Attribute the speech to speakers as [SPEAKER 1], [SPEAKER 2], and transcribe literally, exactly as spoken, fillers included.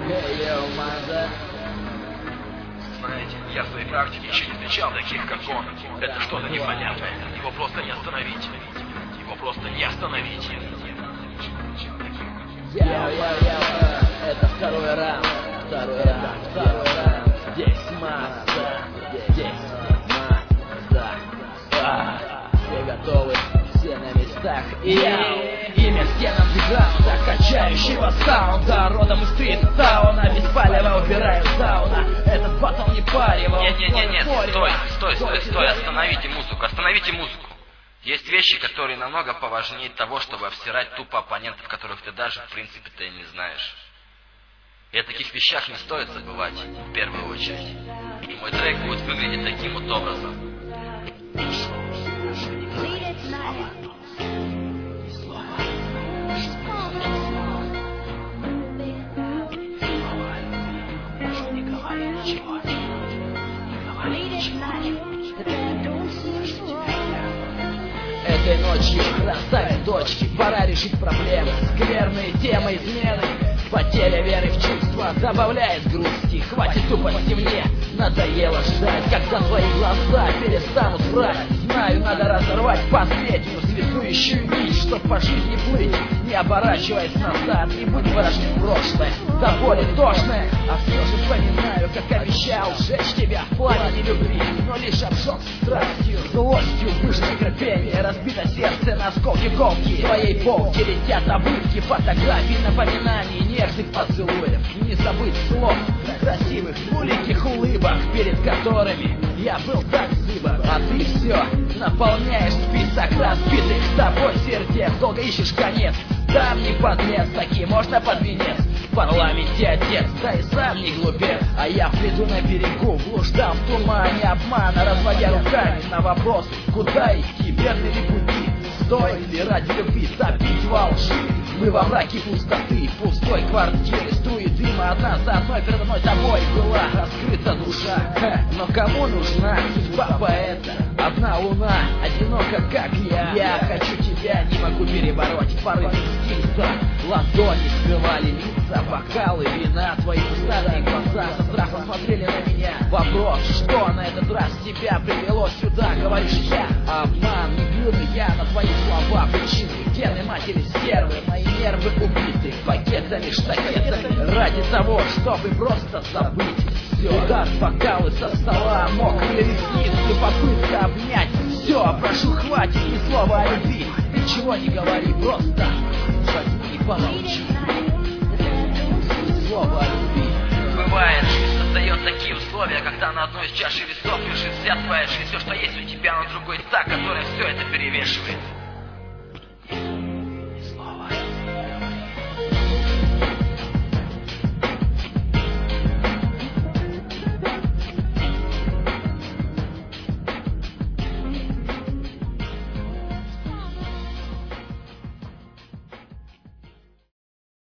[SPEAKER 1] Знаете, я в своей практике еще не встречал таких, как он. Это что-то непонятное. Его просто не остановить. Его просто не остановить.
[SPEAKER 2] Яу-яу-яу, это второй раунд, второй раунд, второй раунд. Здесь масса, здесь масса. А, все готовы, все на местах. И имя стенам гиганта, качающего саунда, родом из стрит-тауна, без палева убираю сауна. Этот батл не парево.
[SPEAKER 1] Нет, нет, нет, нет, стой, стой, стой, стой, остановите музыку, остановите музыку. Есть вещи, которые намного поважнее того, чтобы обсирать тупо оппонентов, которых ты даже, в принципе-то, и не знаешь. И о таких вещах не стоит забывать, в первую очередь. И мой трек будет выглядеть таким вот образом.
[SPEAKER 2] Этой ночью, красавец дочки, пора решить проблемы. Скверные темы измены, потеря веры в чувства добавляет грусти. Хватит тупости мне, надоело ждать, когда твои глаза перестанут врать. Знаю, надо разорвать последнюю связующую нить, чтоб по жизни плыть, не оборачиваясь назад, и быть выражен в прошлое. До боли тошное, а все же вспоминаю, как обещал сжечь тебя в пламени любви, но лишь обжег страстью, злостью, выжжено терпение, разбито сердце на осколки колки. В твоей полке летят обрывки фотографий, напоминаний, нежных поцелуев. И не забыть слов красивых, двуликих улыбок, перед которыми я был так зыбок. А ты все наполняешь список разбитых тобой сердец. Долго ищешь конец, там не подлец, таки можно под венец. В парламенте отец, да и сам не глупец. А я в бреду на берегу, блуждал в тумане обмана, разводя руками на вопрос, куда идти, верны ли пути, стоит ли ради любви топить во лжи. Мы во мраке пустоты, пустой квартиры, струи дыма одна за одной, передо мной тобой была раскрыта душа. Ха, но кому нужна судьба поэта? Одна луна, одинока, как я. Я хочу тебя, не могу перебороть порыв инстинкта. Ладони скрывали лица, бокалы, вина, твои усталые глаза со страхом смотрели на меня. Вопрос, что на этот раз тебя привело сюда, говоришь я. Обман, не глюну я на твои слова, причины гены матери стервы, мои нервы убиты пакетами, штакетами, ради того, чтобы просто забыть все. Удар бокалы со стола, мокрые ресницы, попытка обнять. Все, прошу, хватит ни слова о любви, ничего не говори, просто возьми и помолчи. Ни слова о любви.
[SPEAKER 1] Бывает, жизнь создает такие условия, когда на одной из чаши весов лежит вся твоя жизнь, все, что есть у тебя, на другой та, которая все это перевешивает.